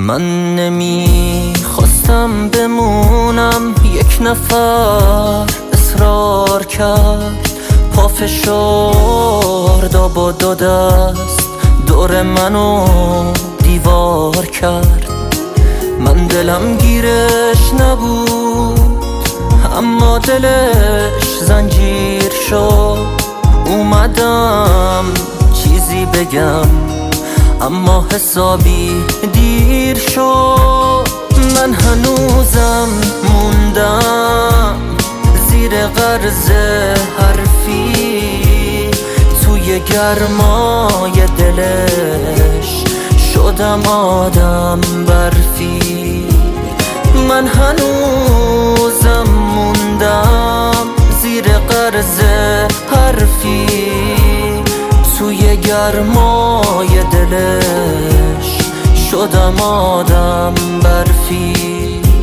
من نمیخواستم بمونم، یک نفر اصرار کرد، پافشار دا با دو دست دور منو دیوار کرد. من دلم گیرش نبود اما دلش زنجیر شد. اومدم چیزی بگم اما حسابی دیر شد. من هنوزم موندم زیر غرض حرفی، توی گرمای دلش شدم آدم برفی. من هنوزم موندم زیر غرض حرفی، توی گرمای دلش شدم آدم برفی.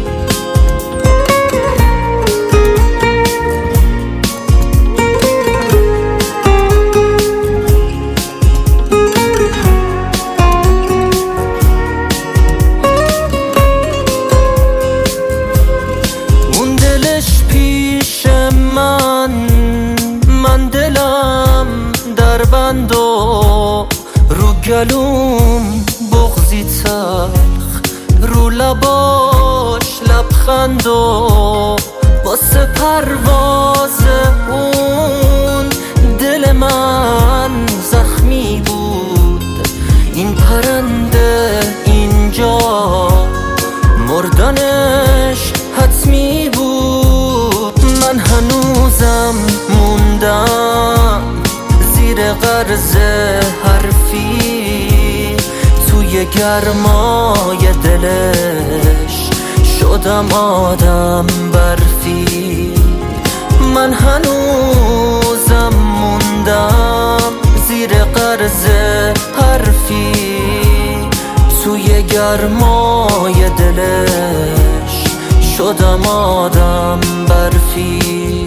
اون دلش پیش من دلم در بند و رو گلوم بغضی تلخ، رو لباش لبخند و واسه پرواز اون دل من زخمی بود. این پرنده اینجا مردنش حتمی بود. من هنوزم موندم زیر غرض حرفی، توی گرمای دلش شدم آدم برفی. من هنوزم موندم زیر غرض حرفی، توی گرمای دلش شدم آدم برفی.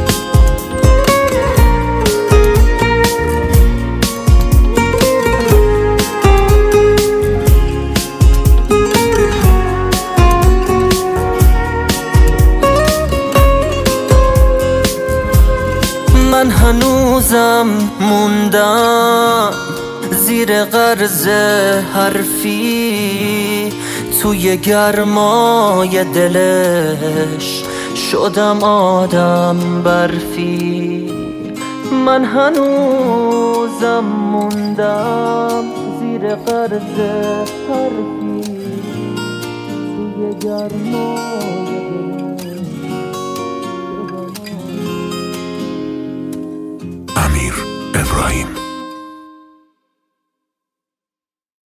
من هنوزم موندم زیر غرض حرفی، توی گرمای دلش شدم آدم برفی. من هنوزم موندم زیر غرض حرفی، توی گرمای امیر ابراهیم.